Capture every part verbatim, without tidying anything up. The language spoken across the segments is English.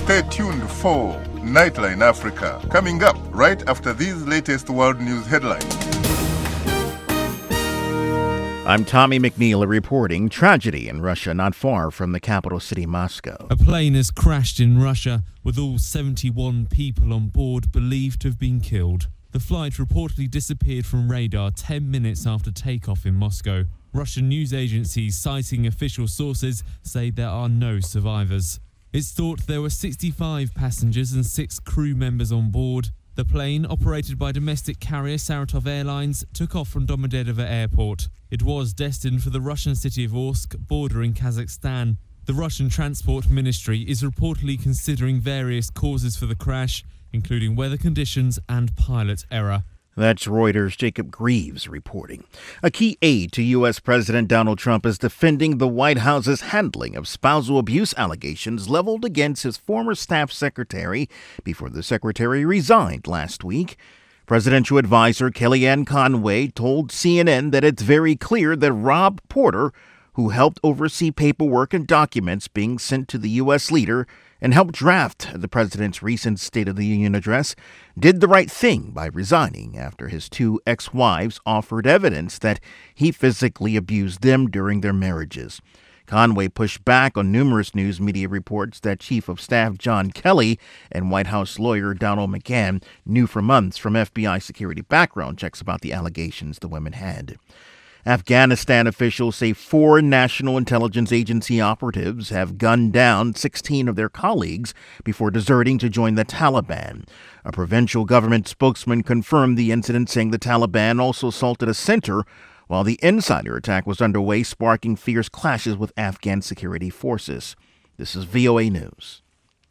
Stay tuned for Nightline Africa, coming up right after these latest world news headlines. I'm Tommy McNeil reporting tragedy in Russia not far from the capital city, Moscow. A plane has crashed in Russia with all seventy-one people on board believed to have been killed. The flight reportedly disappeared from radar ten minutes after takeoff in Moscow. Russian news agencies citing official sources say there are no survivors. It's thought there were sixty-five passengers and six crew members on board. The plane, operated by domestic carrier Saratov Airlines, took off from Domodedovo Airport. It was destined for the Russian city of Orsk, bordering Kazakhstan. The Russian Transport Ministry is reportedly considering various causes for the crash, including weather conditions and pilot error. That's Reuters' Jacob Greaves reporting. A key aide to U S. President Donald Trump is defending the White House's handling of spousal abuse allegations leveled against his former staff secretary before the secretary resigned last week. Presidential advisor Kellyanne Conway told C N N that it's very clear that Rob Porter, who helped oversee paperwork and documents being sent to the U S leader and helped draft the president's recent State of the Union address, did the right thing by resigning after his two ex-wives offered evidence that he physically abused them during their marriages. Conway pushed back on numerous news media reports that Chief of Staff John Kelly and White House lawyer Donald McGahn knew for months from F B I security background checks about the allegations the women had. Afghanistan officials say four National Intelligence Agency operatives have gunned down sixteen of their colleagues before deserting to join the Taliban. A provincial government spokesman confirmed the incident, saying the Taliban also assaulted a center while the insider attack was underway, sparking fierce clashes with Afghan security forces. This is V O A News.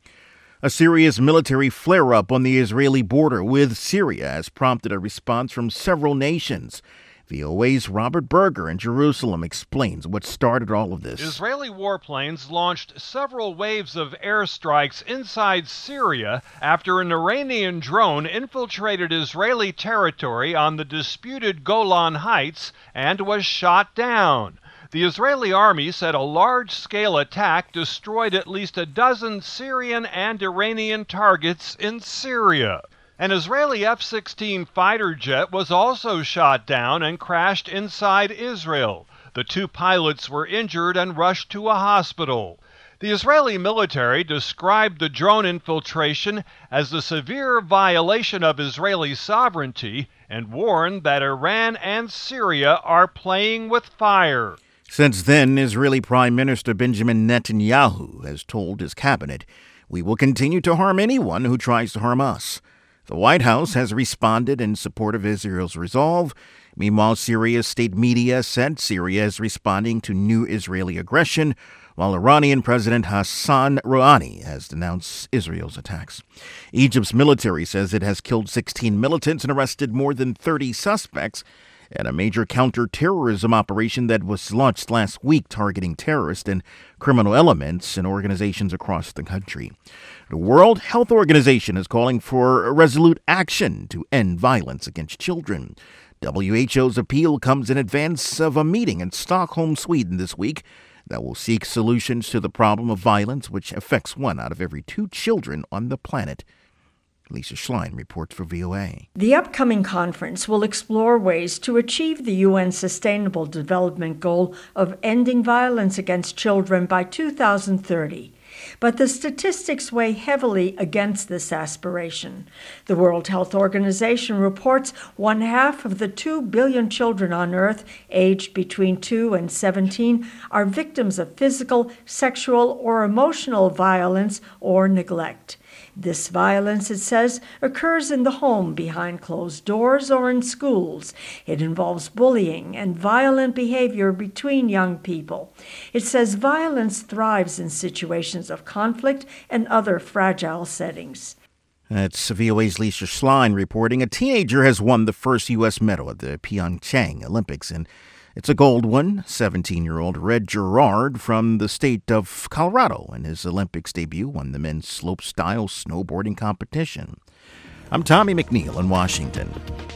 A serious military flare-up on the Israeli border with Syria has prompted a response from several nations. V O A's Robert Berger in Jerusalem explains what started all of this. Israeli warplanes launched several waves of airstrikes inside Syria after an Iranian drone infiltrated Israeli territory on the disputed Golan Heights and was shot down. The Israeli army said a large-scale attack destroyed at least a dozen Syrian and Iranian targets in Syria. An Israeli F sixteen fighter jet was also shot down and crashed inside Israel. The two pilots were injured and rushed to a hospital. The Israeli military described the drone infiltration as a severe violation of Israeli sovereignty and warned that Iran and Syria are playing with fire. Since then, Israeli Prime Minister Benjamin Netanyahu has told his cabinet, "We will continue to harm anyone who tries to harm us." The White House has responded in support of Israel's resolve. Meanwhile, Syria's state media said Syria is responding to new Israeli aggression, while Iranian President Hassan Rouhani has denounced Israel's attacks. Egypt's military says it has killed sixteen militants and arrested more than thirty suspects in a major counter-terrorism operation that was launched last week targeting terrorist and criminal elements and organizations across the country. The World Health Organization is calling for resolute action to end violence against children. W H O's appeal comes in advance of a meeting in Stockholm, Sweden this week that will seek solutions to the problem of violence, which affects one out of every two children on the planet. Lisa Schlein reports for V O A. The upcoming conference will explore ways to achieve the U N Sustainable Development Goal of ending violence against children by two thousand thirty. But the statistics weigh heavily against this aspiration. The World Health Organization reports one half of the two billion children on Earth aged between two and seventeen are victims of physical, sexual, or emotional violence or neglect. This violence, it says, occurs in the home behind closed doors or in schools. It involves bullying and violent behavior between young people. It says violence thrives in situations of conflict and other fragile settings. That's V O A's Lisa Schlein reporting. A teenager has won the first U S medal at the Pyeongchang Olympics, and it's a gold one. seventeen-year-old Red Gerard from the state of Colorado in his Olympics debut won the men's slopestyle snowboarding competition. I'm Tommy McNeil in Washington.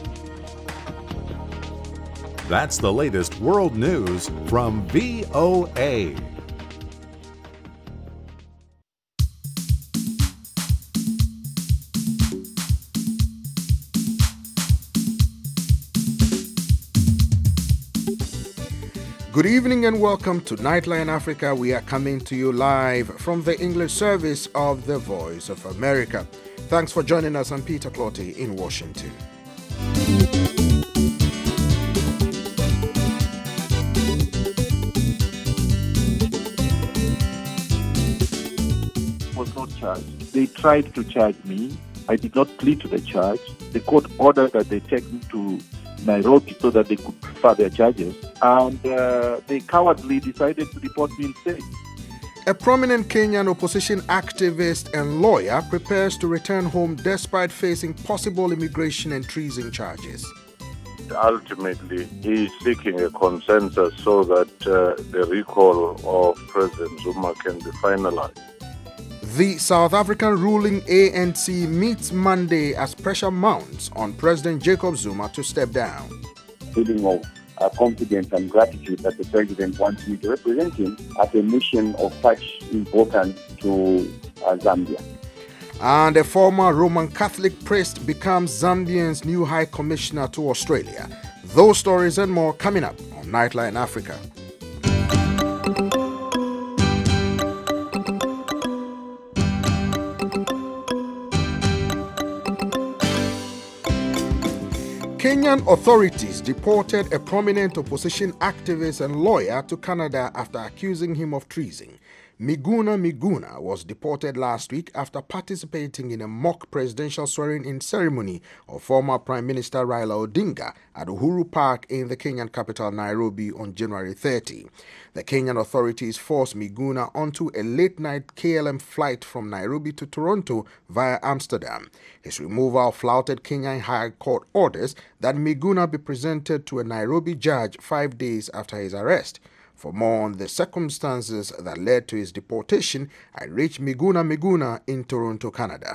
That's the latest world news from V O A. Good evening and welcome to Nightline Africa. We are coming to you live from the English service of the Voice of America. Thanks for joining us. I'm Peter Clotty in Washington. Was not charged. They tried to charge me. I did not plead to the charge. The court ordered that they take me to Nairobi so that they could prefer their charges, and uh, they cowardly decided to deport me instead. A prominent Kenyan opposition activist and lawyer prepares to return home despite facing possible immigration and treason charges. Ultimately, he is seeking a consensus so that uh, the recall of President Zuma can be finalized. The South African ruling A N C meets Monday as pressure mounts on President Jacob Zuma to step down. Feeling of uh, confidence and gratitude that the president wants me to represent him at a mission of such importance to uh, Zambia. And a former Roman Catholic priest becomes Zambia's new High Commissioner to Australia. Those stories and more coming up on Nightline Africa. Kenyan authorities deported a prominent opposition activist and lawyer to Canada after accusing him of treason. Miguna Miguna was deported last week after participating in a mock presidential swearing-in ceremony of former Prime Minister Raila Odinga at Uhuru Park in the Kenyan capital Nairobi on January thirtieth. The Kenyan authorities forced Miguna onto a late-night K L M flight from Nairobi to Toronto via Amsterdam. His removal flouted Kenyan High Court orders that Miguna be presented to a Nairobi judge five days after his arrest. For more on the circumstances that led to his deportation, I reached Miguna Miguna in Toronto, Canada.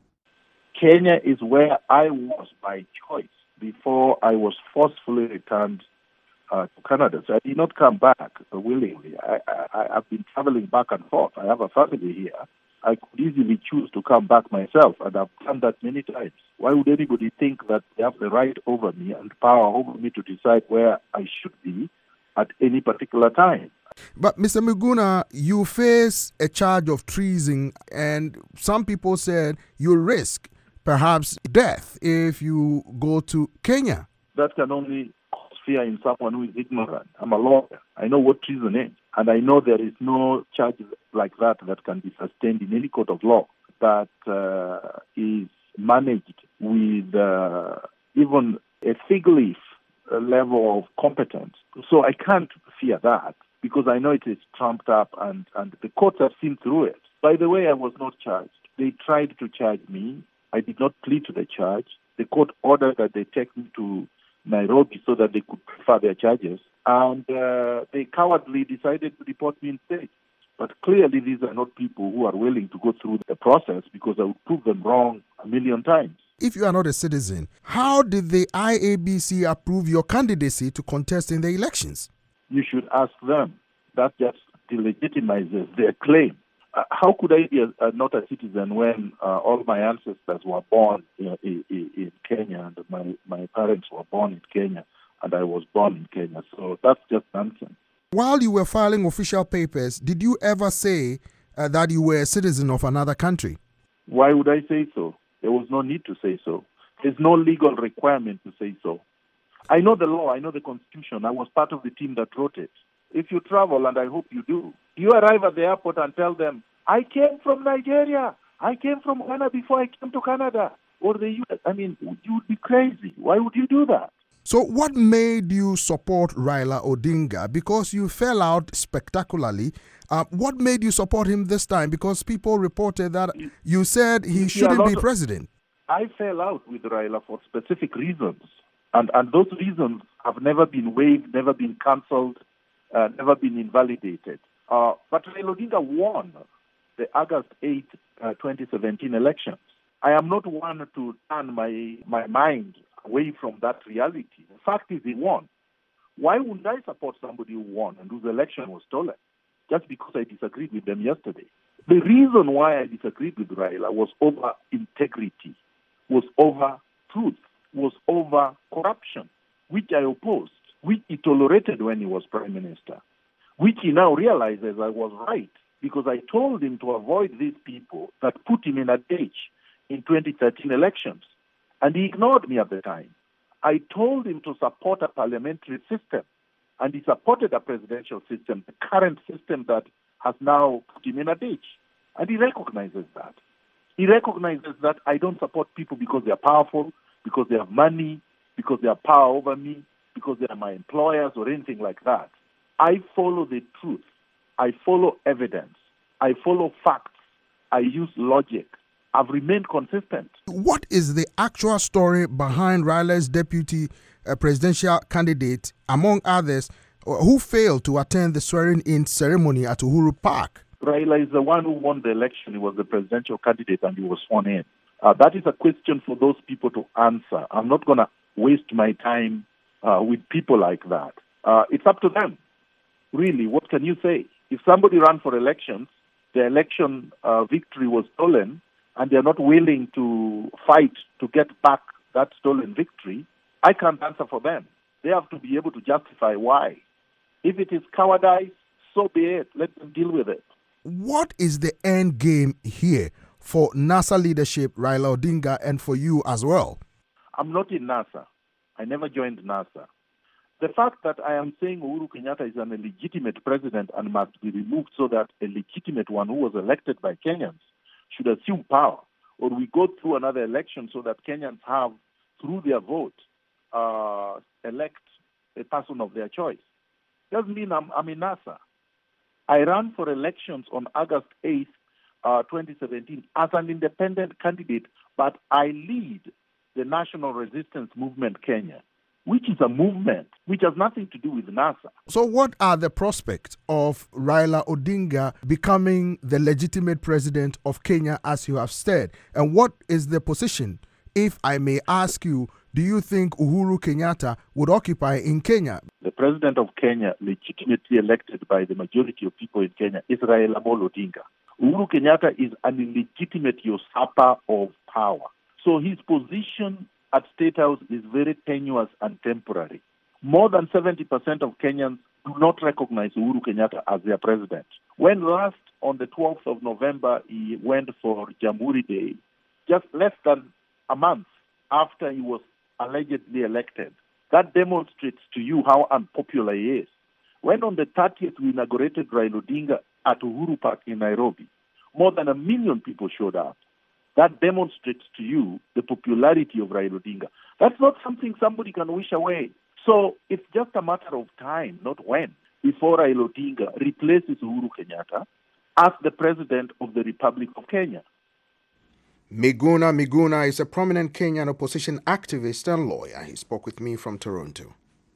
Kenya is where I was by choice before I was forcefully returned uh, to Canada. So I did not come back willingly. I, I, I've been traveling back and forth. I have a family here. I could easily choose to come back myself, and I've done that many times. Why would anybody think that they have the right over me and power over me to decide where I should be at any particular time? But Mister Miguna, you face a charge of treason, and some people said you risk perhaps death if you go to Kenya. That can only cause fear in someone who is ignorant. I'm a lawyer. I know what treason is, and I know there is no charge like that that can be sustained in any court of law that uh, is managed with uh, even a fig leaf level of competence. So I can't fear that because I know it is trumped up and, and the courts have seen through it. By the way, I was not charged. They tried to charge me. I did not plead to the charge. The court ordered that they take me to Nairobi so that they could prefer their charges. And uh, they cowardly decided to deport me instead. But clearly these are not people who are willing to go through the process because I would prove them wrong a million times. If you are not a citizen, how did the I A B C approve your candidacy to contest in the elections? You should ask them. That just delegitimizes their claim. Uh, how could I be a, uh, not a citizen when uh, all my ancestors were born in, in, in Kenya and my, my parents were born in Kenya and I was born in Kenya? So that's just nonsense. While you were filing official papers, did you ever say uh, that you were a citizen of another country? Why would I say so? There was no need to say so. There's no legal requirement to say so. I know the law. I know the Constitution. I was part of the team that wrote it. If you travel, and I hope you do, you arrive at the airport and tell them, I came from Nigeria. I came from Ghana before I came to Canada. Or the U S. I mean, you would be crazy. Why would you do that? So what made you support Raila Odinga? Because you fell out spectacularly. Uh, what made you support him this time? Because people reported that you said he you shouldn't be president. I fell out with Raila for specific reasons. And, and those reasons have never been waived, never been cancelled, uh, never been invalidated. Uh, but Raila Odinga won the August eighth, uh, twenty seventeen elections. I am not one to turn my, my mind away from that reality. The fact is he won. Why wouldn't I support somebody who won and whose election was stolen? Just because I disagreed with them yesterday. The reason why I disagreed with Raila was over integrity, was over truth, was over corruption, which I opposed. which he tolerated when he was Prime Minister, which he now realizes I was right, because I told him to avoid these people that put him in a ditch in twenty thirteen elections. And he ignored me at the time. I told him to support a parliamentary system, and he supported a presidential system, the current system that has now put him in a ditch. And he recognizes that. He recognizes that I don't support people because they are powerful, because they have money, because they have power over me, because they are my employers or anything like that. I follow the truth. I follow evidence. I follow facts. I use logic. I've remained consistent. What is the actual story behind Raila's deputy uh, presidential candidate, among others, who failed to attend the swearing-in ceremony at Uhuru Park? Raila is the one who won the election. He was the presidential candidate and he was sworn in. Uh, that is a question for those people to answer. I'm not going to waste my time uh, with people like that. Uh, it's up to them. Really, what can you say? If somebody ran for elections, the election uh, victory was stolen, and they're not willing to fight to get back that stolen victory, I can't answer for them. They have to be able to justify why. If it is cowardice, so be it. Let them deal with it. What is the end game here for NASA leadership, Raila Odinga, and for you as well? I'm not in NASA. I never joined NASA. The fact that I am saying Uhuru Kenyatta is an illegitimate president and must be removed so that a legitimate one who was elected by Kenyans should assume power, or we go through another election so that Kenyans have, through their vote, uh, elect a person of their choice, doesn't mean I'm, I'm in NASA. I ran for elections on August eighth, uh, twenty seventeen as an independent candidate, but I lead the National Resistance Movement Kenya, which is a movement which has nothing to do with NASA. So what are the prospects of Raila Odinga becoming the legitimate president of Kenya, as you have said? And what is the position, if I may ask you, do you think Uhuru Kenyatta would occupy in Kenya? The president of Kenya, legitimately elected by the majority of people in Kenya, is Raila Amolo Odinga. Uhuru Kenyatta is an illegitimate usurper of power. So his position at State House is very tenuous and temporary. More than seventy percent of Kenyans do not recognize Uhuru Kenyatta as their president. When last, on the twelfth of November, he went for Jamhuri Day, just less than a month after he was allegedly elected, that demonstrates to you how unpopular he is. When on the thirtieth we inaugurated Raila Odinga at Uhuru Park in Nairobi, more than a million people showed up. That demonstrates to you the popularity of Raila Odinga. That's not something somebody can wish away. So it's just a matter of time, not when, before Raila Odinga replaces Uhuru Kenyatta as the president of the Republic of Kenya. Miguna Miguna is a prominent Kenyan opposition activist and lawyer. He spoke with me from Toronto.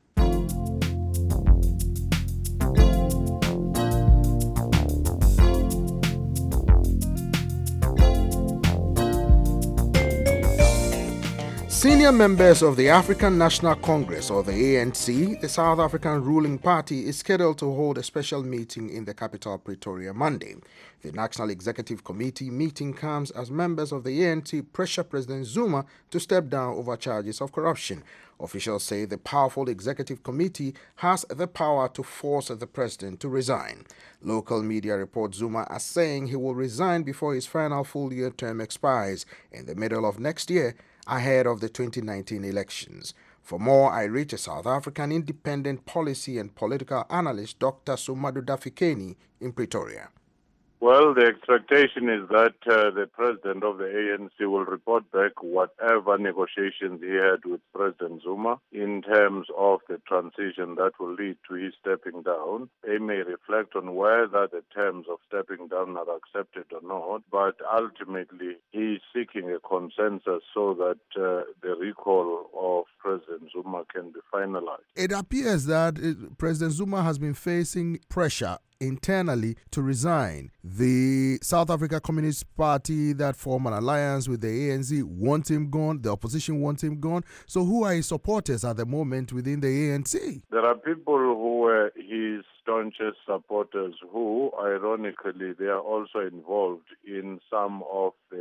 Senior members of the African National Congress, or the A N C, the South African ruling party, is scheduled to hold a special meeting in the capital, Pretoria, Monday. The National Executive Committee meeting comes as members of the A N C pressure President Zuma to step down over charges of corruption. Officials say the powerful Executive Committee has the power to force the president to resign. Local media report Zuma as saying he will resign before his final full-year term expires in the middle of next year, ahead of the twenty nineteen elections. For more, I reach a South African independent policy and political analyst, Doctor Sumadu Dafikeni, in Pretoria. Well, the expectation is that uh, the president of the A N C will report back whatever negotiations he had with President Zuma in terms of the transition that will lead to his stepping down. They may reflect on whether the terms of stepping down are accepted or not, but ultimately he is seeking a consensus so that uh, the recall of President Zuma can be finalized. It appears that uh, President Zuma has been facing pressure internally to resign. The South Africa Communist Party that formed an alliance with the A N C want him gone. The opposition want him gone. So who are his supporters at the moment within the A N C? There are people who were his staunchest supporters who, ironically, they are also involved in some of the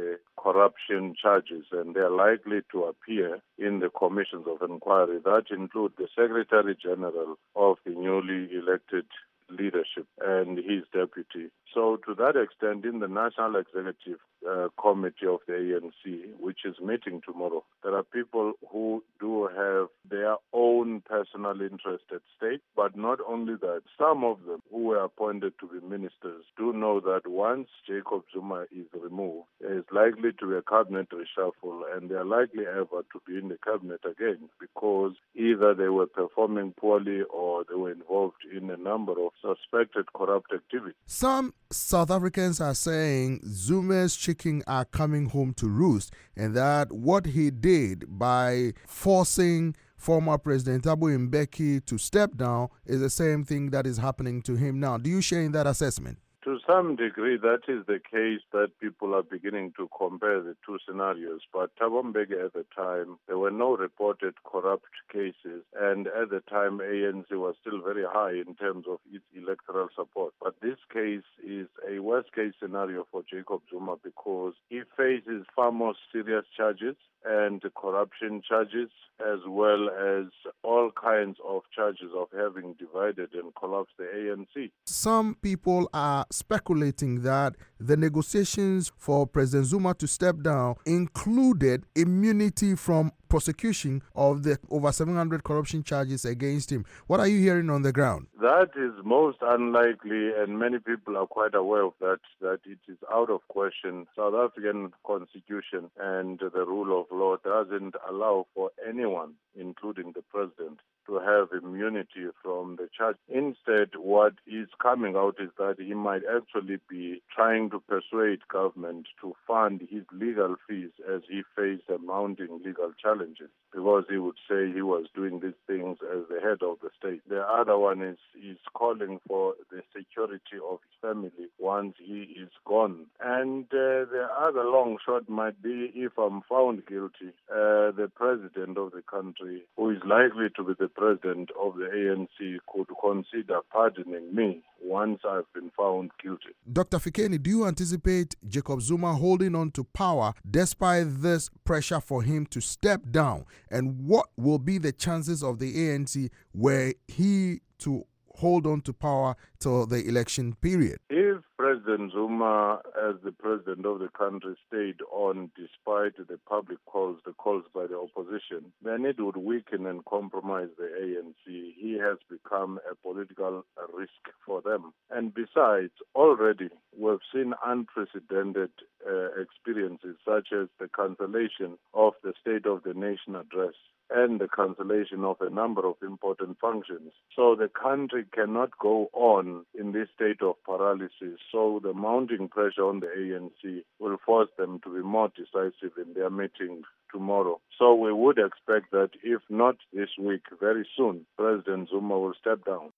corruption charges, and they are likely to appear in the commissions of inquiry. That include the Secretary General of the newly elected leadership and his deputy. So to that extent, in the National Executive uh, Committee of the A N C, which is meeting tomorrow, there are people who do have their own personal interest at stake. But not only that, some of them who were appointed to be ministers do know that once Jacob Zuma is removed, there is likely to be a cabinet reshuffle, and they are likely ever to be in the cabinet again because either they were performing poorly or they were involved in a number of suspected corrupt activities. Some South Africans are saying Zuma's chicken are coming home to roost, and that what he did by forcing former President Thabo Mbeki to step down is the same thing that is happening to him now. Do you share in that assessment? To some degree, that is the case that people are beginning to compare the two scenarios. But Thabo Mbeki at the time, there were no reported corrupt cases, and at the time, A N C was still very high in terms of its electoral support. But this case is a worst-case scenario for Jacob Zuma because he faces far more serious charges and corruption charges, as well as all kinds of charges of having divided and collapsed the A N C. Some people are speculating that the negotiations for President Zuma to step down included immunity from prosecution of the over seven hundred corruption charges against him. What are you hearing on the ground? That is most unlikely, and many people are quite aware of that, that it is out of question. South African Constitution and the rule of law doesn't allow for anyone, including the president, to have immunity from the charge. Instead, what is coming out is that he might actually be trying to persuade government to fund his legal fees as he faced a mounting legal challenges, because he would say he was doing these things as the head of the state. The other one is is calling for the security of his family once he is gone. And uh, the other long shot might be, if I'm found guilty, uh, the president of the country, who is likely to be the president of the A N C, could consider pardoning me once I've been found guilty. Doctor Fikeni, do you anticipate Jacob Zuma holding on to power despite this pressure for him to step down? And what will be the chances of the A N C were he to hold on to power till the election period? If President Zuma, as the president of the country, stayed on despite the public calls, the calls by the opposition, then it would weaken and compromise the A N C. He has become a political risk for them. And besides, already we've seen unprecedented uh, experiences, such as the cancellation of the State of the Nation address and the cancellation of a number of important functions. So the country cannot go on in this state of paralysis. So the mounting pressure on the A N C will force them to be more decisive in their meeting tomorrow. So we would expect that if not this week, very soon, President Zuma will step down.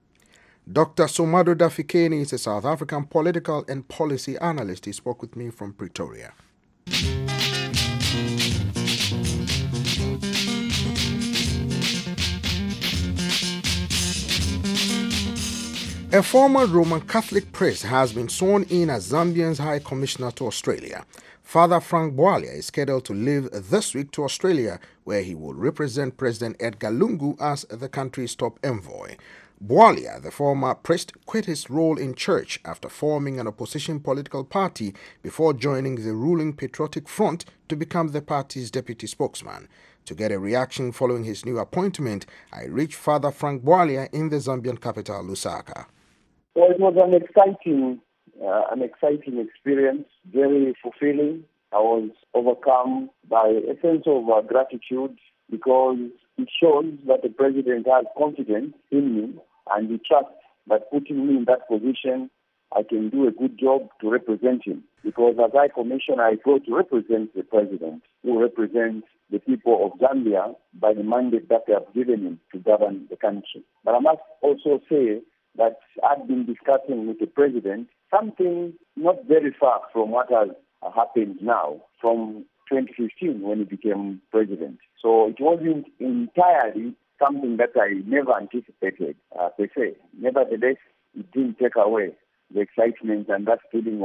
Doctor Somadoda Fikeni is a South African political and policy analyst. He spoke with me from Pretoria. A former Roman Catholic priest has been sworn in as Zambia's High Commissioner to Australia. Father Frank Bwalia is scheduled to leave this week to Australia, where he will represent President Edgar Lungu as the country's top envoy. Bwalia, the former priest, quit his role in church after forming an opposition political party before joining the ruling Patriotic Front to become the party's deputy spokesman. To get a reaction following his new appointment, I reached Father Frank Bwalia in the Zambian capital, Lusaka. Well, it was an exciting, uh, an exciting experience, very fulfilling. I was overcome by a sense of uh, gratitude because it shows that the president has confidence in me and he trusts that putting me in that position, I can do a good job to represent him. Because as High Commissioner, I go to represent the president, who represents the people of Zambia by the mandate that they have given him to govern the country. But I must also say that I've been discussing with the president something not very far from what has happened now, from twenty fifteen when he became president. So it wasn't entirely something that I never anticipated, uh, per se. Nevertheless, it didn't take away the excitement and that feeling of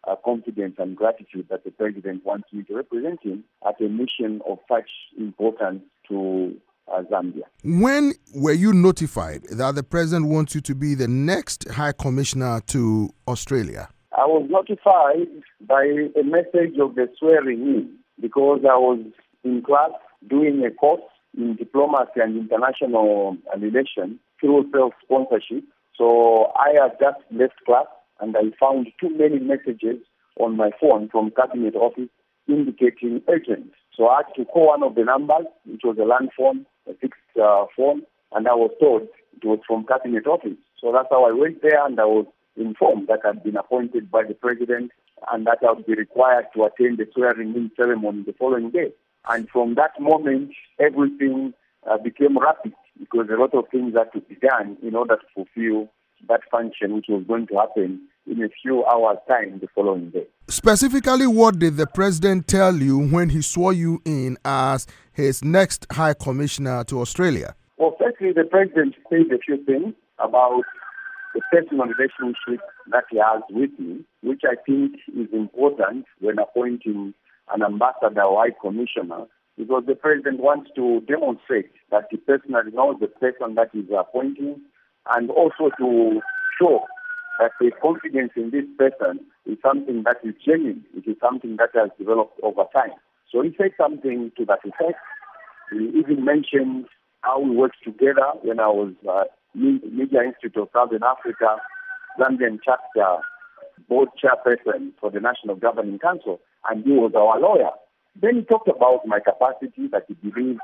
uh, confidence and gratitude that the president wants me to represent him at a mission of such importance to uh, Zambia. When were you notified that the president wants you to be the next High Commissioner to Australia? I was notified by a message of the swearing in because I was in class doing a course in diplomacy and international relations through self-sponsorship. So I had just left class and I found too many messages on my phone from Cabinet Office indicating urgent. So I had to call one of the numbers, which was a land phone, a fixed uh, phone, and I was told it was from Cabinet Office. So that's how I went there and I was informed that I'd been appointed by the president and that I would be required to attend the swearing-in ceremony the following day. And from that moment, everything uh, became rapid because a lot of things had to be done in order to fulfill that function, which was going to happen in a few hours' time the following day. Specifically, what did the president tell you when he swore you in as his next High Commissioner to Australia? Well, firstly, the president said a few things about the personal relationship that he has with me, which I think is important when appointing an ambassador or high commissioner, because the president wants to demonstrate that he personally knows the person that he's appointing, and also to show that the confidence in this person is something that is genuine. It is something that has developed over time. So he said something to that effect. He even mentioned how we worked together when I was uh, Media Institute of Southern Africa, Zambian chapter, board chairperson for the National Governing Council, and he was our lawyer. Then he talked about my capacity, that he believes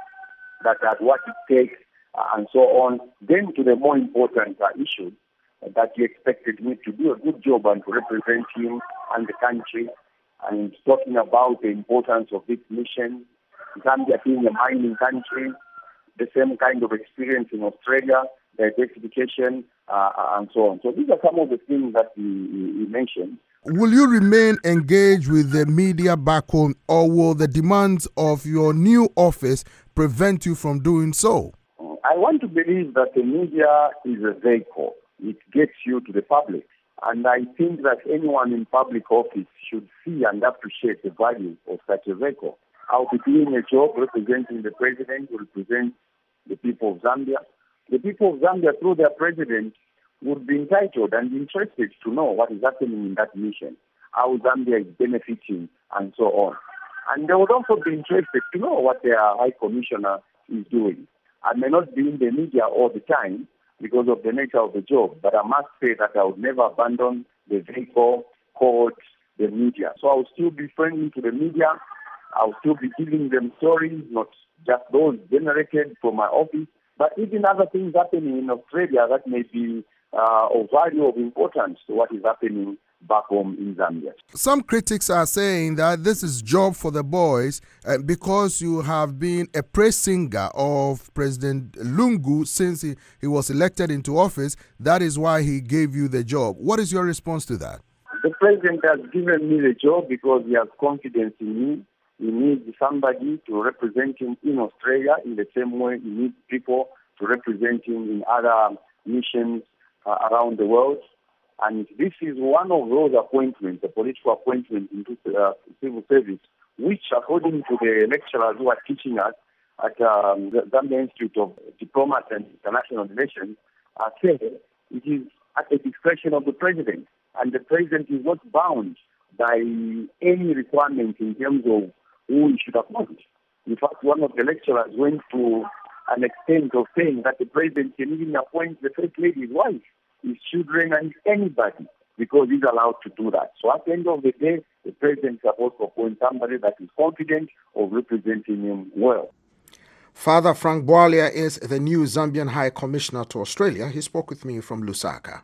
that I had what it takes, uh, and so on. Then to the more important uh, issue, uh, that he expected me to do a good job and to represent him and the country, and talking about the importance of this mission, Zambia being a mining country, the same kind of experience in Australia, diversification, uh, and so on. So these are some of the things that he, he mentioned. Will you remain engaged with the media back home, or will the demands of your new office prevent you from doing so? I want to believe that the media is a vehicle. It gets you to the public. And I think that anyone in public office should see and appreciate the value of such a vehicle. I'll be doing a job representing the president, to represent the people of Zambia. The people of Zambia, through their president, would be entitled and interested to know what is happening in that mission, how Zambia is benefiting, and so on. And they would also be interested to know what their High Commissioner is doing. I may not be in the media all the time because of the nature of the job, but I must say that I would never abandon the vehicle called the media. So I will still be friendly to the media. I will still be giving them stories, not just those generated from my office, but even other things happening in Australia that may be uh, of value, of importance to what is happening back home in Zambia. Some critics are saying that this is job for the boys uh, because you have been a praise singer of President Lungu since he, he was elected into office. That is why he gave you the job. What is your response to that? The president has given me the job because he has confidence in me. He needs somebody to represent him in Australia in the same way he needs people to represent him in other missions uh, around the world. And this is one of those appointments, the political appointments into uh, civil service, which, according to the lecturers who are teaching us at um, the Zambia Institute of Diplomacy and International Relations, are saying it is at the discretion of the president. And the president is not bound by any requirement in terms of who he should appoint. In fact, one of the lecturers went to an extent of saying that the president can even appoint the first lady's wife, his children, and anybody, because he's allowed to do that. So at the end of the day, the president is supposed to appoint somebody that is confident of representing him well. Father Frank Bwalia is the new Zambian High Commissioner to Australia. He spoke with me from Lusaka.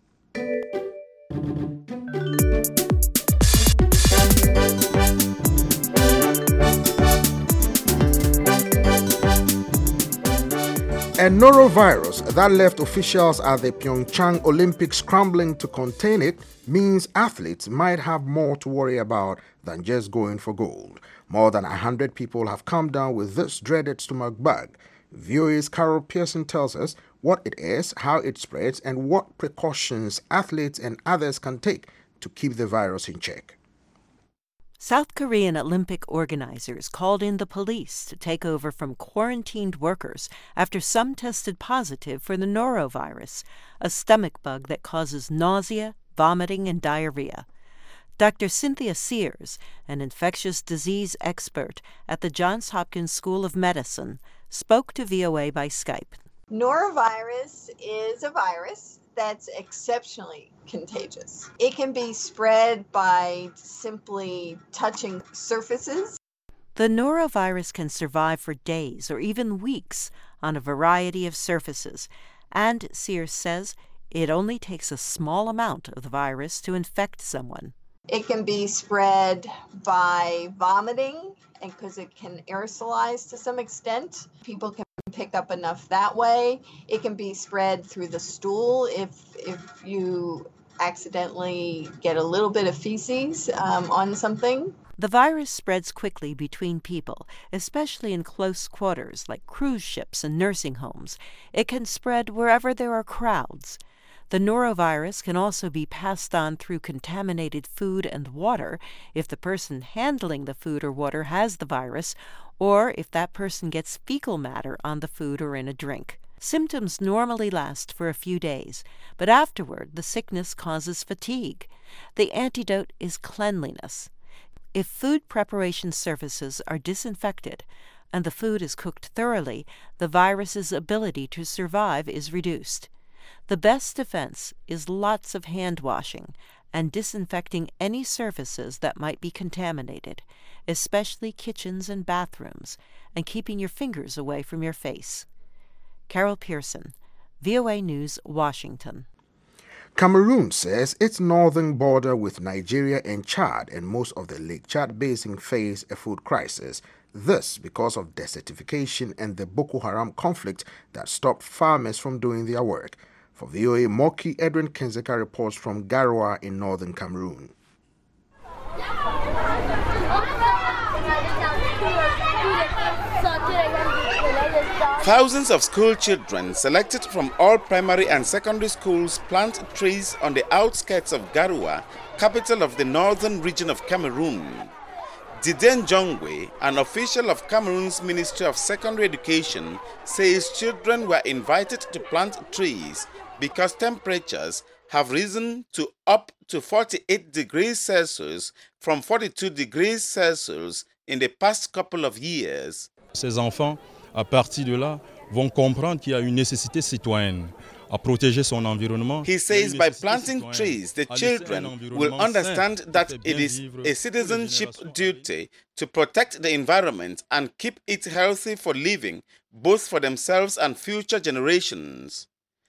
A norovirus that left officials at the Pyeongchang Olympics scrambling to contain it means athletes might have more to worry about than just going for gold. More than one hundred people have come down with this dreaded stomach bug. V O A's Carol Pearson tells us what it is, how it spreads, and what precautions athletes and others can take to keep the virus in check. South Korean Olympic organizers called in the police to take over from quarantined workers after some tested positive for the norovirus, a stomach bug that causes nausea, vomiting, and diarrhea. Doctor Cynthia Sears, an infectious disease expert at the Johns Hopkins School of Medicine, spoke to V O A by Skype. Norovirus is a virus that's exceptionally contagious. It can be spread by simply touching surfaces. The norovirus can survive for days or even weeks on a variety of surfaces, and Sears says it only takes a small amount of the virus to infect someone. It can be spread by vomiting, and because it can aerosolize to some extent, people can pick up enough that way. It can be spread through the stool if if you accidentally get a little bit of feces um, on something. The virus spreads quickly between people, especially in close quarters like cruise ships and nursing homes. It can spread wherever there are crowds. The norovirus can also be passed on through contaminated food and water if the person handling the food or water has the virus, or if that person gets fecal matter on the food or in a drink. Symptoms normally last for a few days, but afterward the sickness causes fatigue. The antidote is cleanliness. If food preparation surfaces are disinfected and the food is cooked thoroughly, the virus's ability to survive is reduced. The best defense is lots of hand washing and disinfecting any surfaces that might be contaminated, especially kitchens and bathrooms, and keeping your fingers away from your face. Carol Pearson, V O A News, Washington. Cameroon says its northern border with Nigeria and Chad and most of the Lake Chad basin face a food crisis. This because of desertification and the Boko Haram conflict that stopped farmers from doing their work. For V O A Moki, Edwin Kenzeka reports from Garoua in northern Cameroon. Thousands of school children selected from all primary and secondary schools plant trees on the outskirts of Garoua, capital of the northern region of Cameroon. Diden Jongwe, an official of Cameroon's Ministry of Secondary Education, says children were invited to plant trees because temperatures have risen to up to forty-eight degrees Celsius from forty-two degrees Celsius in the past couple of years. Ces enfants, à partir de là, vont comprendre qu'il y a une nécessité citoyenne à protéger son environnement. He says by planting trees, the children will understand that it is a citizenship duty to protect the environment and keep it healthy for living, both for themselves and future generations.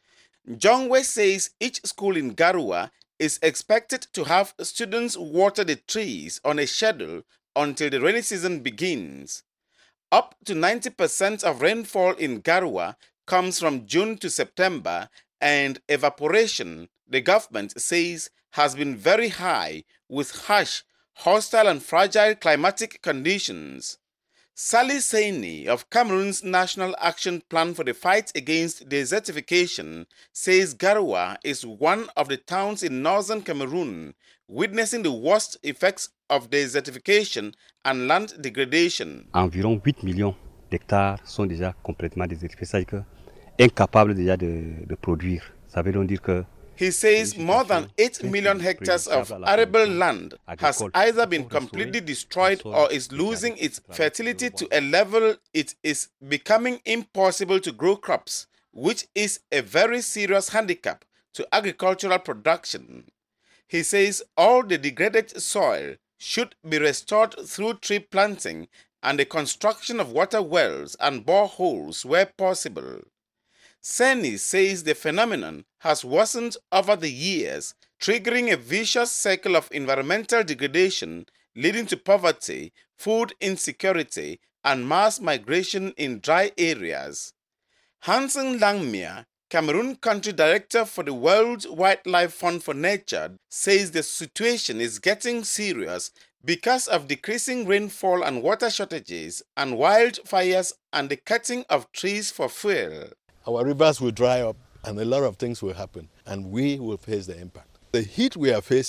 Jongwe says each school in Garoua is expected to have students water the trees on a schedule until the rainy season begins. Up to ninety percent of rainfall in Garoua comes from June to September, and evaporation, the government says, has been very high with harsh, hostile and fragile climatic conditions. Sally Saini of Cameroon's National Action Plan for the Fight Against Desertification says Garoua is one of the towns in northern Cameroon witnessing the worst effects of desertification and land degradation. Environ huit millions d'hectares sont déjà complètement désertifiés, c'est-à-dire que incapables déjà de, de produire. Ça veut donc dire que He says more than eight million hectares of arable land has either been completely destroyed or is losing its fertility to a level it is becoming impossible to grow crops, which is a very serious handicap to agricultural production. He says all the degraded soil should be restored through tree planting and the construction of water wells and boreholes where possible. Seni says the phenomenon has worsened over the years, triggering a vicious cycle of environmental degradation, leading to poverty, food insecurity, and mass migration in dry areas. Hansen Langmia, Cameroon Country Director for the World Wildlife Fund for Nature, says the situation is getting serious because of decreasing rainfall and water shortages and wildfires and the cutting of trees for fuel. Our rivers will dry up and a lot of things will happen and we will face the impact. The heat we are facing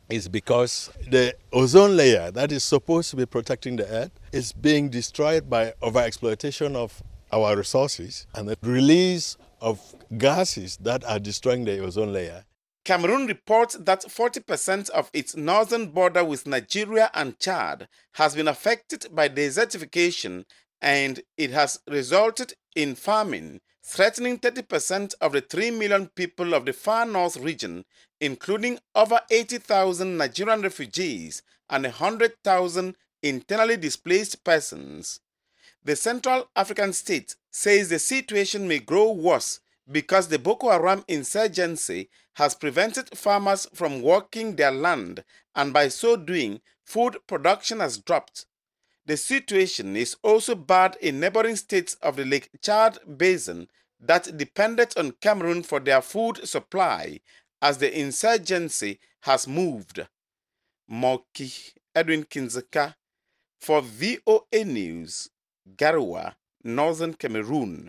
is because the ozone layer that is supposed to be protecting the earth is being destroyed by overexploitation of our resources and the release of gases that are destroying the ozone layer. Cameroon reports that forty percent of its northern border with Nigeria and Chad has been affected by desertification, and it has resulted in famine, threatening thirty percent of the three million people of the far north region, including over eighty thousand Nigerian refugees and one hundred thousand internally displaced persons. The Central African state says the situation may grow worse because the Boko Haram insurgency has prevented farmers from working their land, and by so doing, food production has dropped. The situation is also bad in neighboring states of the Lake Chad basin that depended on Cameroon for their food supply as the insurgency has moved. Moki Edwin Kinzeka for V O A News, Garoua, Northern Cameroon.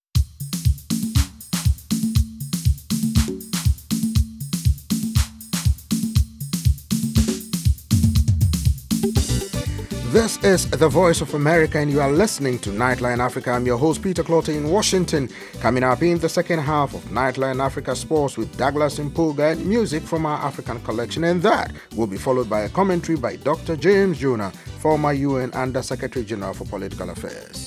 This is the Voice of America, and you are listening to Nightline Africa. I'm your host, Peter Clottey in Washington. Coming up in the second half of Nightline Africa Sports with Douglas Mpuga and music from our African collection. And that will be followed by a commentary by Doctor James Jonah, former U N Under Secretary General for Political Affairs.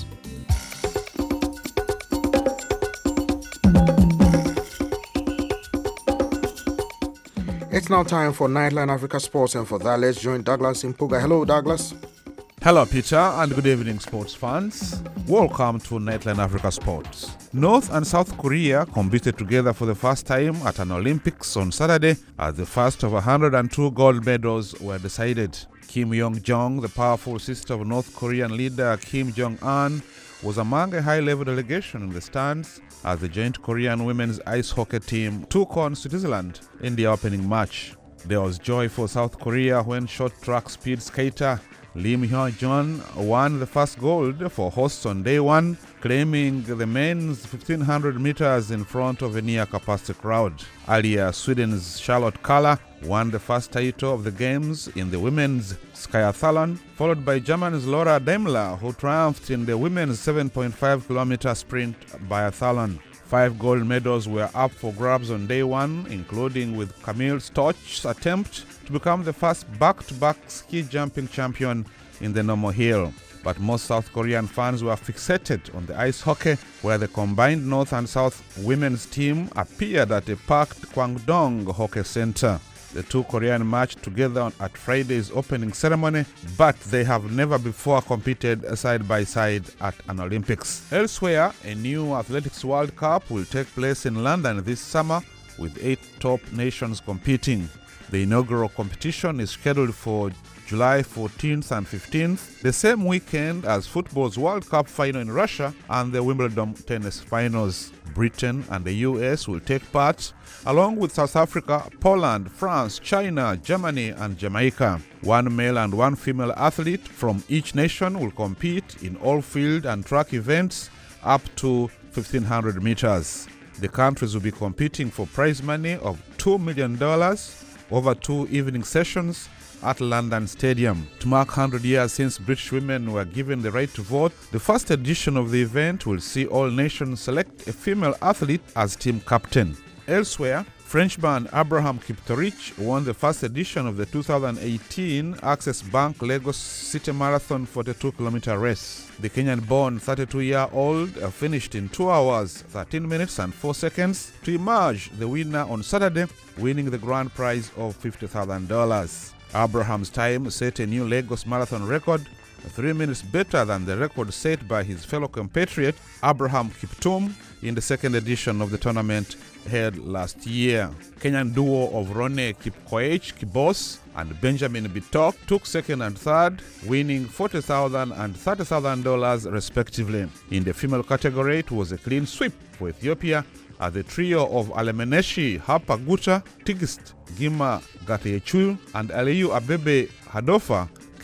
It's now time for Nightline Africa Sports, and for that, let's join Douglas Mpuga. Hello, Douglas. Hello, Peter, and good evening, sports fans. Welcome to Nightline Africa Sports. North and South Korea competed together for the first time at an Olympics on Saturday as the first of one hundred two gold medals were decided. Kim Yong-jong, the powerful sister of North Korean leader Kim Jong-un, was among a high-level delegation in the stands as the joint Korean women's ice hockey team took on Switzerland in the opening match. There was joy for South Korea when short track speed skater Lim Hyo-jun won the first gold for hosts on day one, claiming the men's fifteen hundred meters in front of a near-capacity crowd. Earlier, Sweden's Charlotte Kalla won the first title of the games in the women's skiathlon, followed by Germany's Laura Daimler, who triumphed in the women's seven point five kilometer sprint biathlon. Five gold medals were up for grabs on day one, including with Camille Stoch's attempt to become the first back-to-back ski jumping champion in the normal hill. But most South Korean fans were fixated on the ice hockey, where the combined North and South women's team appeared at a packed Kwangdong Hockey Center. The two Koreans matched together at Friday's opening ceremony, but they have never before competed side by side at an Olympics. Elsewhere, a new Athletics World Cup will take place in London this summer, with eight top nations competing. The inaugural competition is scheduled for July fourteenth and fifteenth, the same weekend as football's World Cup final in Russia and the Wimbledon tennis finals. Britain and the U S will take part, along with South Africa, Poland, France, China, Germany, and Jamaica. One male and one female athlete from each nation will compete in all field and track events up to fifteen hundred meters. The countries will be competing for prize money of two million dollars over two evening sessions at London Stadium. To mark one hundred years since British women were given the right to vote, the first edition of the event will see all nations select a female athlete as team captain. Elsewhere, Frenchman Abraham Kiptorich won the first edition of the two thousand eighteen Access Bank Lagos City Marathon forty-two kilometer race. The Kenyan-born thirty-two-year-old finished in two hours, thirteen minutes and four seconds to emerge the winner on Saturday, winning the grand prize of fifty thousand dollars. Abraham's time set a new Lagos Marathon record, three minutes better than the record set by his fellow compatriot Abraham Kiptum in the second edition of the tournament held last year. Kenyan duo of Rone Kipkoech Kibos and Benjamin Bitok took second and third, winning forty thousand dollars and thirty thousand dollars respectively. In the female category, it was a clean sweep for Ethiopia as the trio of Alemeneshi Hapaguta, Tigist Gima Gateyechu, and Aliyu Abebe Hadofa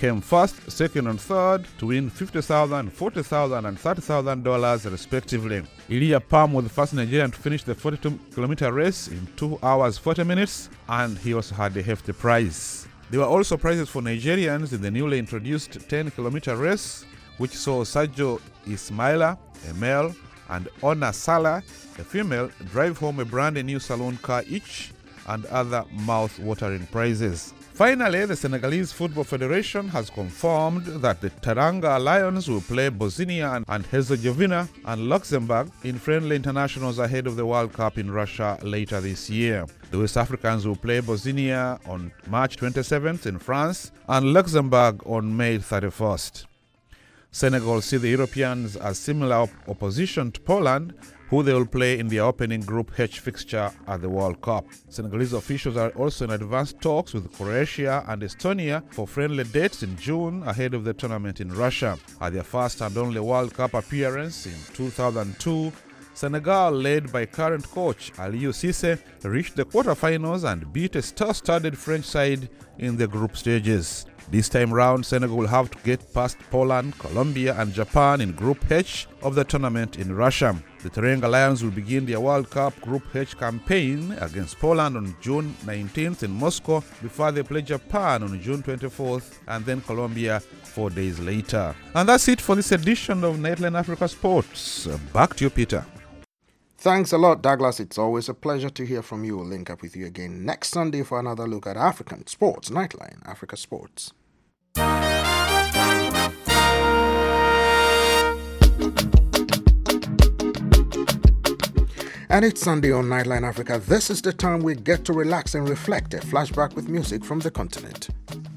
came first, second, and third to win fifty thousand dollars, forty thousand dollars, and thirty thousand dollars respectively. Elijah Palm was the first Nigerian to finish the forty-two kilometer race in two hours forty minutes, and he also had a hefty prize. There were also prizes for Nigerians in the newly introduced ten kilometer race, which saw Sergio Ismaila, a male, and Ona Salah, a female, drive home a brand new saloon car each, and other mouth-watering prizes. Finally, the Senegalese Football Federation has confirmed that the Teranga Lions will play Bosnia and Herzegovina and Luxembourg in friendly internationals ahead of the World Cup in Russia later this year. The West Africans will play Bosnia on March twenty-seventh in France and Luxembourg on May thirty-first. Senegal see the Europeans as similar op- opposition to Poland, who they will play in their opening Group H fixture at the World Cup. Senegalese officials are also in advanced talks with Croatia and Estonia for friendly dates in June ahead of the tournament in Russia. At their first and only World Cup appearance in two thousand two, Senegal, led by current coach Aliou Cissé, reached the quarterfinals and beat a star-studded French side in the group stages. This time round, Senegal will have to get past Poland, Colombia, and Japan in Group H of the tournament in Russia. The Teranga Lions will begin their World Cup Group H campaign against Poland on June nineteenth in Moscow before they play Japan on June twenty-fourth and then Colombia four days later. And that's it for this edition of Nightline Africa Sports. Back to you, Peter. Thanks a lot, Douglas. It's always a pleasure to hear from you. We'll link up with you again next Sunday for another look at African sports. Nightline Africa Sports. And it's Sunday on Nightline Africa. This is the time we get to relax and reflect. A flashback with music from the continent.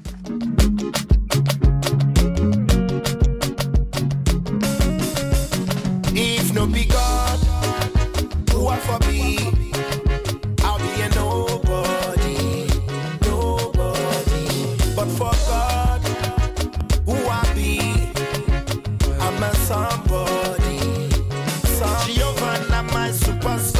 If no be God, who are for me? I'll be a nobody, nobody. But for God, who I be? I'm a somebody. Some Giovanna, my superstar.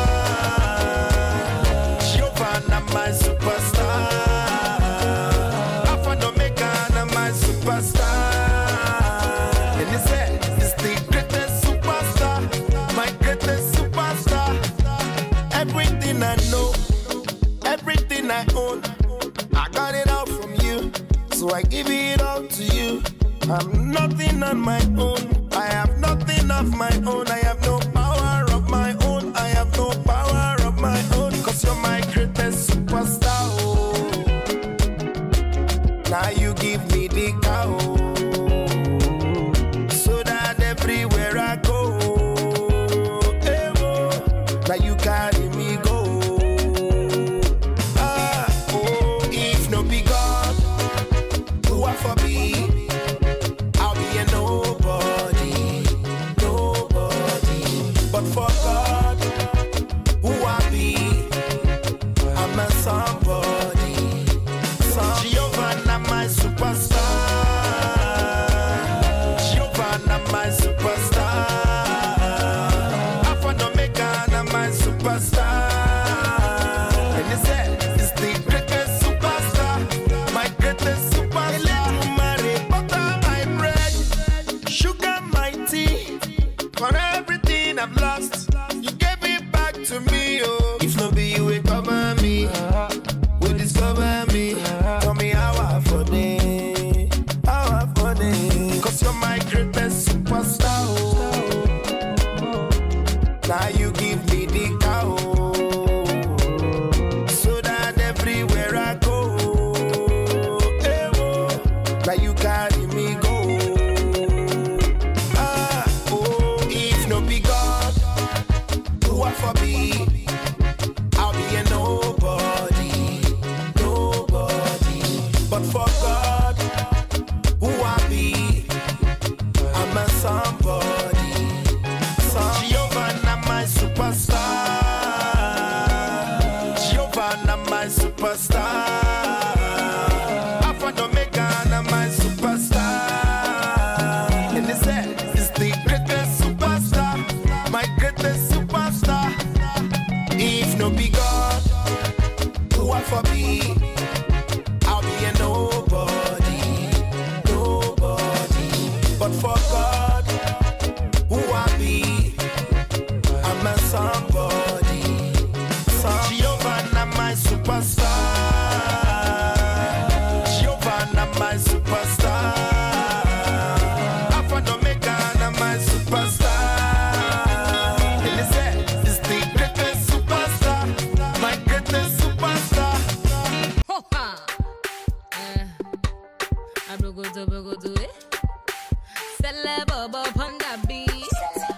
Giovanna, my superstar. Alpha and Omega, my superstar. And he said, it's the greatest superstar, my greatest superstar. Everything I know, everything I own, I got it all from you, so I give it all to you. I'm nothing on my own, I have nothing of my own, I have no power of my own, I have no power of my own, cause you're my greatest superstar. Oh. Now you give me the cow, so that everywhere I go, eh, oh, now you carry me go. Ah, oh, if no be God, who are for me? I'll be a nobody, nobody. to go to it. Celeb up on the beat.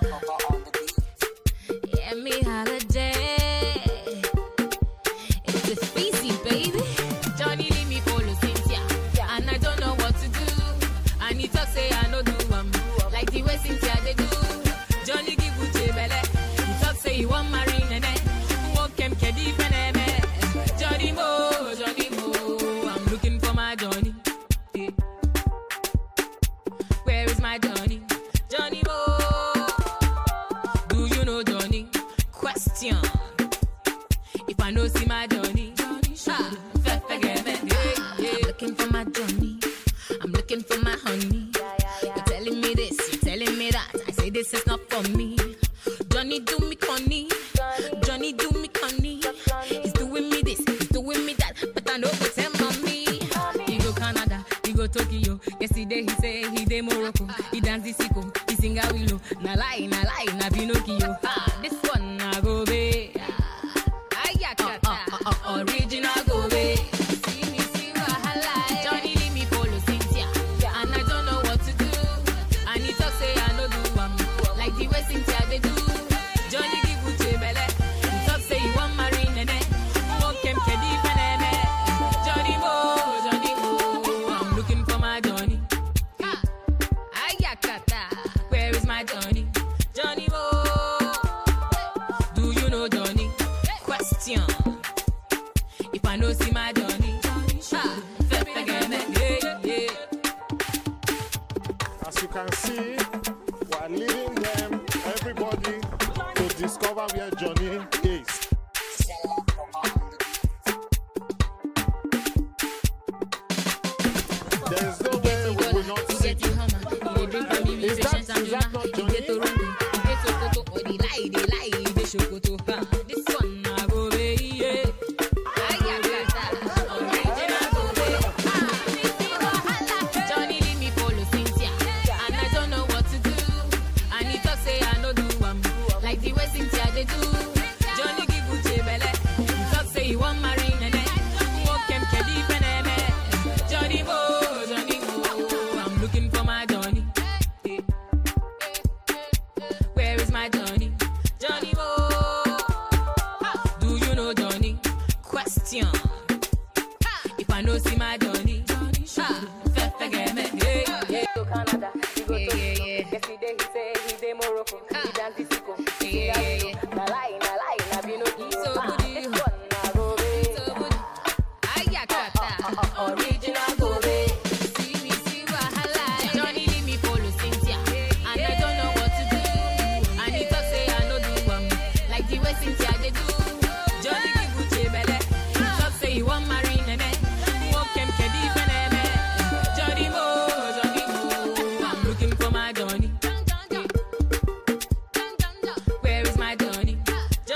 Yeah, me holiday. It's a feasty, baby. Johnny leave me follow Cynthia, and I don't know what to do. And he talk say I no do um like the way Cynthia they do. Johnny give Uche belle. He talk say he want marry nene. Walk him kedi feneme. Johnny Mo, Johnny Mo. I'm looking for my Johnny. Yeah. Where is my Johnny? Johnny Mo. Do you know Johnny? Question. If I know see my Johnny, ah, yeah, yeah. Looking for my Johnny. I'm looking for my honey. You're telling me this, you're telling me that. I say this is not for me. Johnny do me conny. Johnny do me conny. He's doing me this, he's doing me that. But I know what's him on me. He go Canada, he go Tokyo. Yesterday he say he dey Morocco. He dance the sicko, he sing a willow. Na lie, na lie, na Pinocchio. Ah, this one na go be. Uh, uh, uh, uh, original go be. See me, see wahala. Johnny leave me follow Cynthia, and I don't know what to do. And he talk say I no do um like the way Cynthia they do. Johnny give Uche belle. He talk say he want marry nene. Walk him kedi feneme. Johnny Mo, Johnny Mo. I'm looking for my Johnny. Ah, ayakata. Where is my Johnny? Johnny Mo. Do you know Johnny? Question. If I know see my Johnny, ah, again, yeah, yeah. As you can see, we are leading them, everybody, to discover where Johnny is. There is no way we will not see you. Is that, is that not Johnny? This one I go away, yeah. Johnny leave me follow Cynthia, and I don't know what to do. And he talk say I no do um like the way Cynthia they do. Johnny give Uche belle. He talk say he want marry nene. Walk him kedi feneme. Johnny Mo, Johnny Mo. I'm looking for my Johnny. Where is my Johnny? Johnny Mo. Do you know Johnny? Question. If I know see my Johnny, ah, forget me. Yeah, yeah. To Canada, he go to yeah, yeah. Yesterday he say he dey Morocco. He dance the sicko. Yeah, yeah, yeah. Na lie, na lie, na Pinocchio. So good, this one na go be. So good. Ayakata, original go be. See me, see wahala. Johnny leave me follow Cynthia, and I don't know what to do. And he talk say I no do um like the way Cynthia they do. Johnny give Uche belle. He talk say he want marry nene. Walk him kedi feneme. Johnny Mo, Johnny Mo. I'm looking for my Johnny. Where is my Johnny?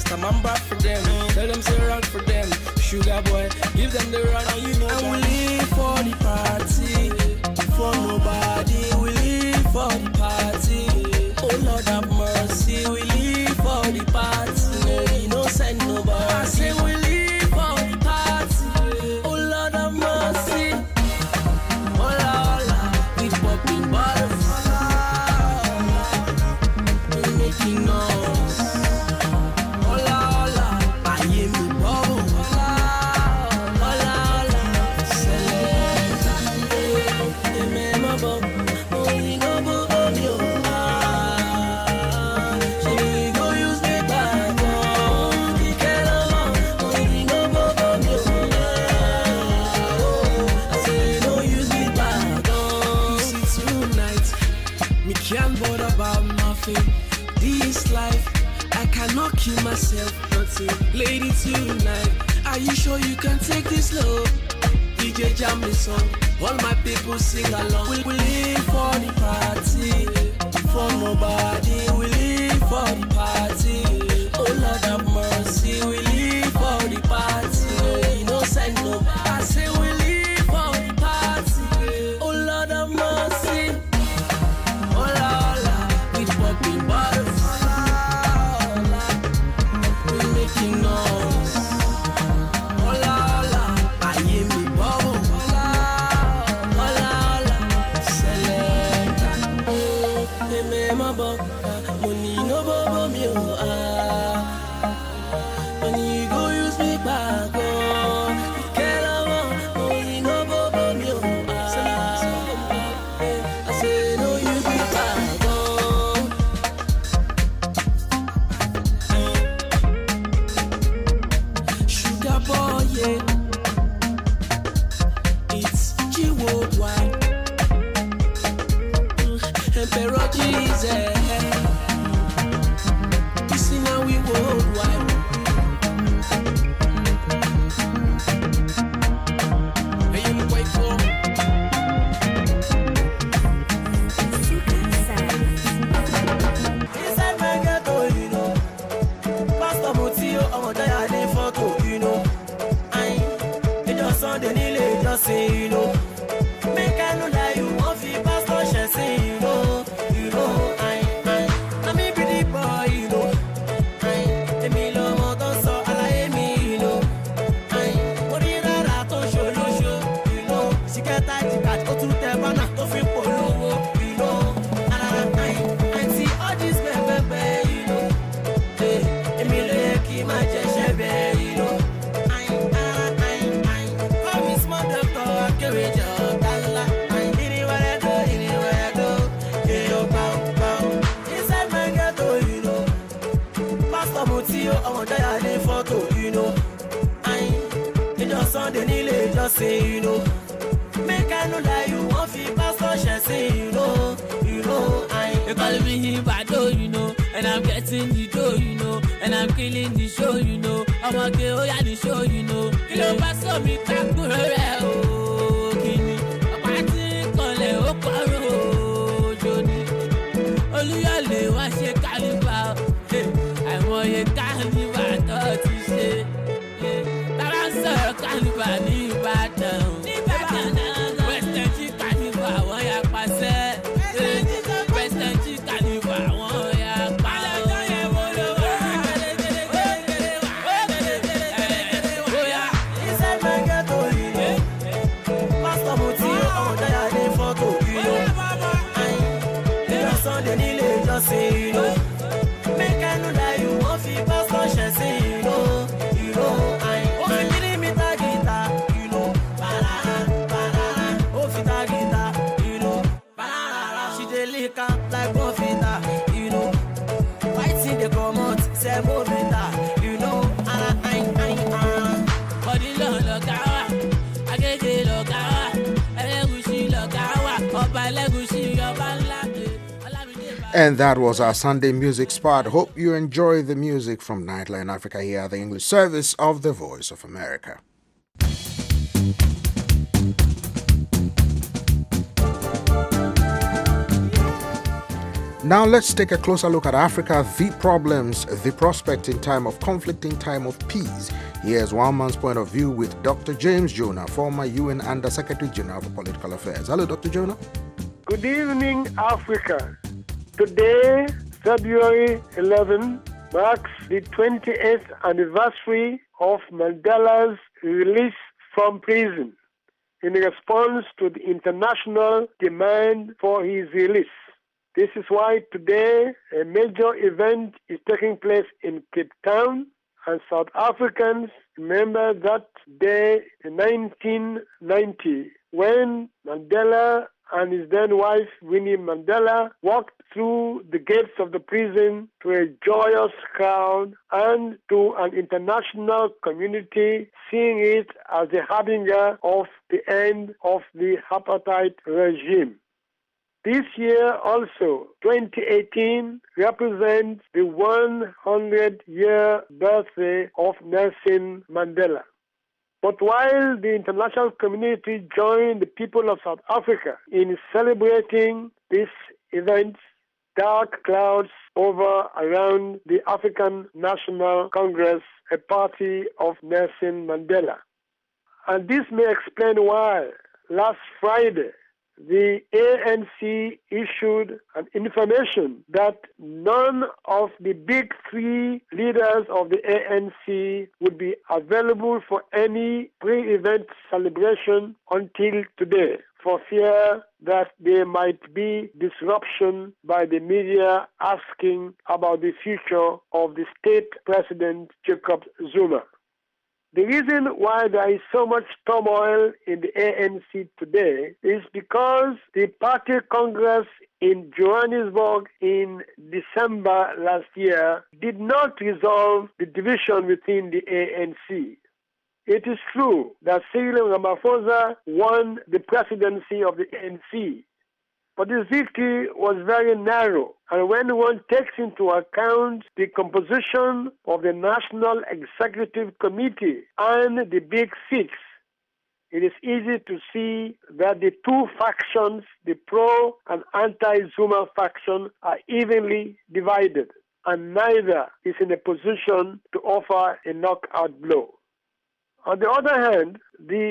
Rasta man back for them. Tell them say rock for them. Sugar boy, give them the run. And, you know, and we live for the party, for nobody. We live for the party. Oh Lord have mercy, we live for the party. We no send nobody. I say we live for the party. Oh Lord have mercy. Hola hola, we popping bottles. We making noise. Hola hola, I hear me bubble. Hola hola hola, select. Hey, me my bubble. This life, I cannot kill myself, nothing. Lady tonight, are you sure you can take this love? D J jam the song, all my people sing along. We, we live for the party, for nobody. We live for the party. Oh Lord have mercy, we live for the party. No send no, I say we live for the party. Oh Lord have mercy. Hola hola, we popping bottles. Making noise. Hola, hola, I hear me bubble. Hola, hola, hola, select. Oh, they make my bubble. Money no bubble me, oh, ah. Money go use me back, oh. You can't have money no bubble me, oh, ah. I say no use me back, oh. Boy, yeah. It's G worldwide. Mm, Emperor Jesus. You see now we worldwide. Hey, you wait for. Inside my ghetto, you know. Pastor Mutio, I'm a diary photo, you know. They need just say, you know. Make I know that you want to pastor, she say, you know. You know, I, I, I'm a pretty boy, you know. I, me love more than so, I like me, you know. I, what do you got to show, no show, you know. She get that, she got go to the banana, to feel polo, you know. And I, I, see all this, baby, you know. Hey, me like him, I just share, you know. Inside my ghetto, you know. Pastor Mutio, I'm a diary photo, you know. I, it just on the knee, just say, you know. Make I know that you want to pastor, she say, you know. You know, I. They call me Bado, you know. And I'm getting the dough, you know. And I'm killing the show, you know. I'm a girl, yeah, the show, you know. You know, pastor me, thank you, oh, Kini. Olúyọ̀lé wá ṣe kálífà àìmọye kálífà tó ti ṣe bàbá ń sọ̀rọ̀ kálífà ní Ìbàdàn Western G kálífà wọ́n yà pàṣẹ Western G kálífà wọ́n yà pàṣẹ. Inside my ghetto, you know. Pastor Mutio, I'm a diary photo, you know. They need just say, you know. Make I know that you want to pastor, she say, you know. You know, I, oh, I give me the guitar, you know. Banana, banana, oh, fit the guitar, you know. Banana, she dey lick up like Bonfita, you know. White in the comment, say Bonfita, you know. Ah, I, I, ah. Body low, look out, I get it, look out. Elegushi, look out, Oba Elegushi, Oba Nla. And that was our Sunday music spot. Hope you enjoy the music from Nightline Africa here at the English service of the Voice of America. Now let's take a closer look at Africa, the problems, the prospect in time of conflict, in time of peace. Here's one man's point of view with Doctor James Jonah, former U N Under-Secretary General for Political Affairs. Hello, Doctor Jonah. Good evening, Africa. Today, February eleventh, marks the twenty-eighth anniversary of Mandela's release from prison in response to the international demand for his release. This is why today a major event is taking place in Cape Town, and South Africans remember that day in nineteen ninety when Mandela and his then wife Winnie Mandela walked through the gates of the prison to a joyous crowd and to an international community seeing it as the harbinger of the end of the apartheid regime. This year also, twenty eighteen, represents the one hundred year birthday of Nelson Mandela. But while the international community joined the people of South Africa in celebrating this event, dark clouds over around the African National Congress, a party of Nelson Mandela. And this may explain why last Friday, the A N C issued an information that none of the big three leaders of the A N C would be available for any pre-event celebration until today, for fear that there might be disruption by the media asking about the future of the state president, Jacob Zuma. The reason why there is so much turmoil in the A N C today is because the party congress in Johannesburg in December last year did not resolve the division within the A N C. It is true that Cyril Ramaphosa won the presidency of the A N C, but his victory was very narrow. And when one takes into account the composition of the National Executive Committee and the Big Six, it is easy to see that the two factions, the pro and anti-Zuma faction, are evenly divided, and neither is in a position to offer a knockout blow. On the other hand, the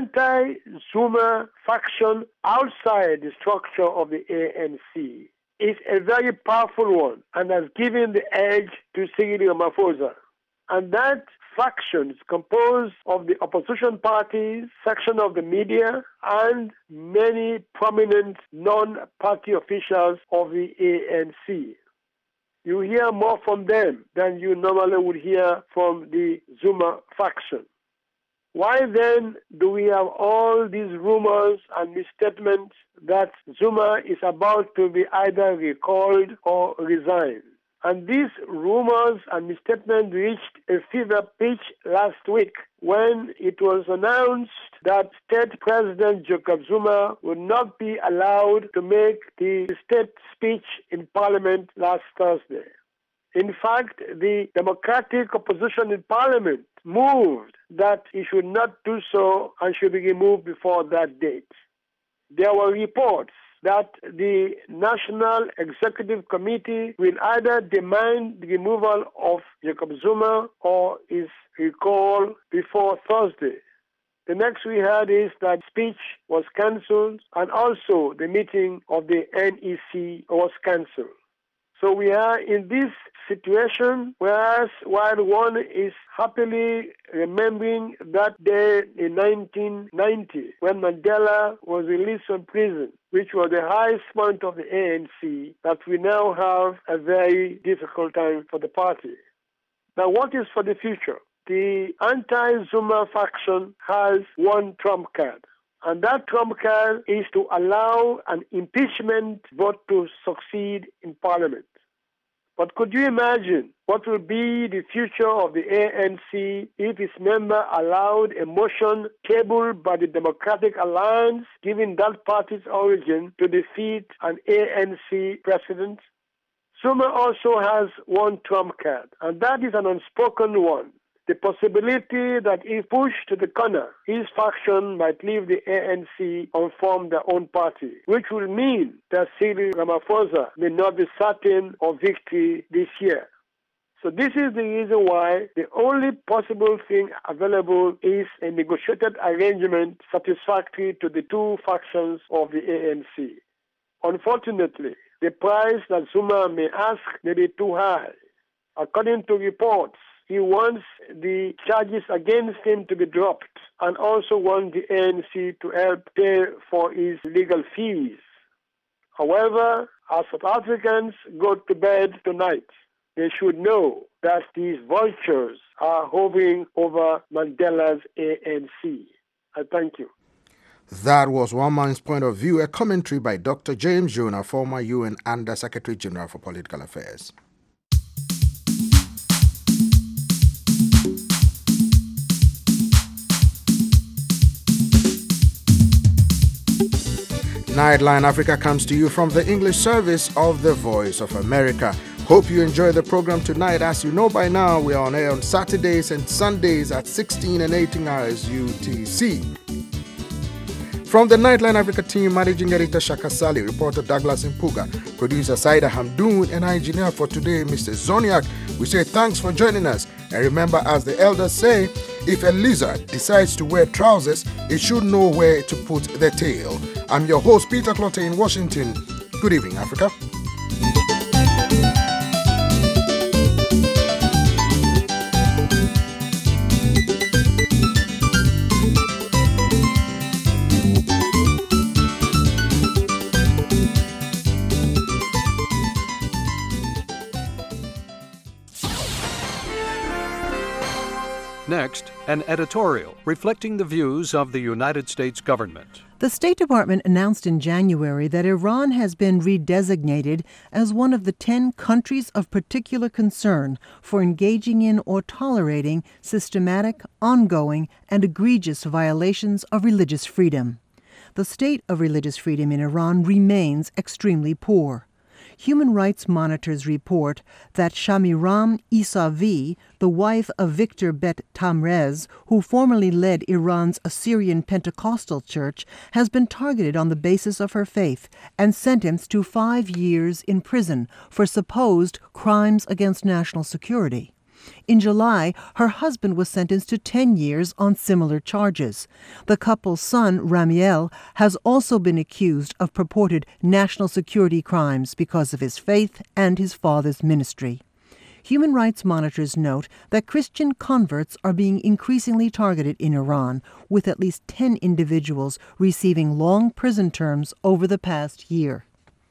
anti-Zuma faction outside the structure of the A N C is a very powerful one and has given the edge to Cyril Ramaphosa. And that faction is composed of the opposition parties, section of the media, and many prominent non-party officials of the A N C. You hear more from them than you normally would hear from the Zuma faction. Why then do we have all these rumors and misstatements that Zuma is about to be either recalled or resign? And these rumors and misstatements reached a fever pitch last week when it was announced that State President Jacob Zuma would not be allowed to make the state speech in Parliament last Thursday. In fact, the Democratic opposition in Parliament moved that he should not do so and should be removed before that date. There were reports that the National Executive Committee will either demand the removal of Jacob Zuma or his recall before Thursday. The next we heard is that speech was cancelled and also the meeting of the N E C was cancelled. So we are in this situation, whereas while one is happily remembering that day in nineteen ninety when Mandela was released from prison, which was the highest point of the A N C, that we now have a very difficult time for the party. Now, what is for the future? The anti-Zuma faction has one trump card. And that trump card is to allow an impeachment vote to succeed in Parliament. But could you imagine what will be the future of the A N C if its members allowed a motion tabled by the Democratic Alliance, giving that party's origin, to defeat an A N C president? Zuma also has one trump card, and that is an unspoken one. the possibility that if pushed to the corner, his faction might leave the A N C and form their own party, which will mean that Cyril Ramaphosa may not be certain of victory this year. So this is the reason why the only possible thing available is a negotiated arrangement satisfactory to the two factions of the A N C. Unfortunately, the price that Zuma may ask may be too high. According to reports, he wants the charges against him to be dropped and also wants the A N C to help pay for his legal fees. However, as South Africans go to bed tonight, they should know that these vultures are hovering over Mandela's A N C. I thank you. That was One Man's Point of View, a commentary by Doctor James Jonah, former U N Under Secretary General for Political Affairs. Nightline Africa comes to you from the English service of the Voice of America. Hope you enjoy the program tonight. As you know by now, we are on air on Saturdays and Sundays at sixteen and eighteen hours U T C. From the Nightline Africa team, Managing Editor Shaka Sali, reporter Douglas Impuga, producer Saida Hamdoun, and engineer for today, Mister Zoniak, we say thanks for joining us. And remember, as the elders say, if a lizard decides to wear trousers, it should know where to put the tail. I'm your host, Peter Clotte in Washington. Good evening, Africa. Next, an editorial reflecting the views of the United States government. The State Department announced in January that Iran has been redesignated as one of the ten countries of particular concern for engaging in or tolerating systematic, ongoing, and egregious violations of religious freedom. The state of religious freedom in Iran remains extremely poor. Human Rights Monitors report that Shamiram Isavi, the wife of Victor Bet Tamrez, who formerly led Iran's Assyrian Pentecostal Church, has been targeted on the basis of her faith and sentenced to five years in prison for supposed crimes against national security. In July, her husband was sentenced to ten years on similar charges. The couple's son, Ramiel, has also been accused of purported national security crimes because of his faith and his father's ministry. Human Rights Monitors note that Christian converts are being increasingly targeted in Iran, with at least ten individuals receiving long prison terms over the past year.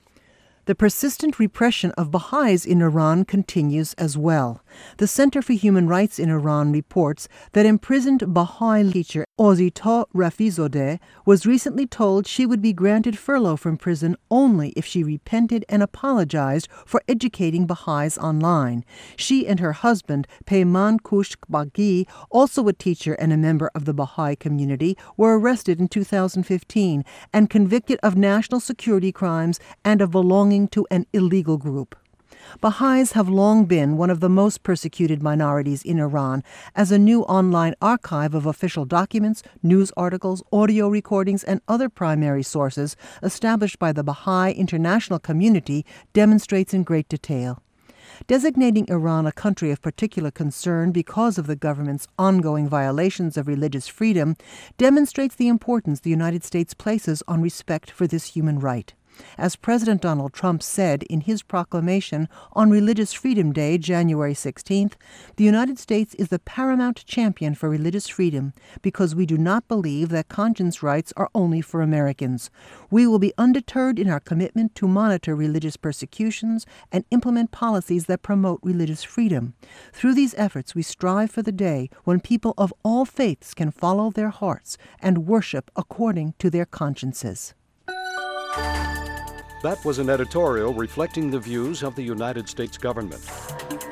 The persistent repression of Baha'is in Iran continues as well. The Center for Human Rights in Iran reports that imprisoned Baha'i teacher Ozita Rafizodeh was recently told she would be granted furlough from prison only if she repented and apologized for educating Baha'is online. She and her husband, Peyman Kushkbagi, also a teacher and a member of the Baha'i community, were arrested in two thousand fifteen and convicted of national security crimes and of belonging to an illegal group. Baha'is have long been one of the most persecuted minorities in Iran, as a new online archive of official documents, news articles, audio recordings, and other primary sources established by the Baha'i international community demonstrates in great detail. Designating Iran a country of particular concern because of the government's ongoing violations of religious freedom demonstrates the importance the United States places on respect for this human right. As President Donald Trump said in his proclamation on Religious Freedom Day, January sixteenth, the United States is the paramount champion for religious freedom because we do not believe that conscience rights are only for Americans. We will be undeterred in our commitment to monitor religious persecutions and implement policies that promote religious freedom. Through these efforts, we strive for the day when people of all faiths can follow their hearts and worship according to their consciences. That was an editorial reflecting the views of the United States government.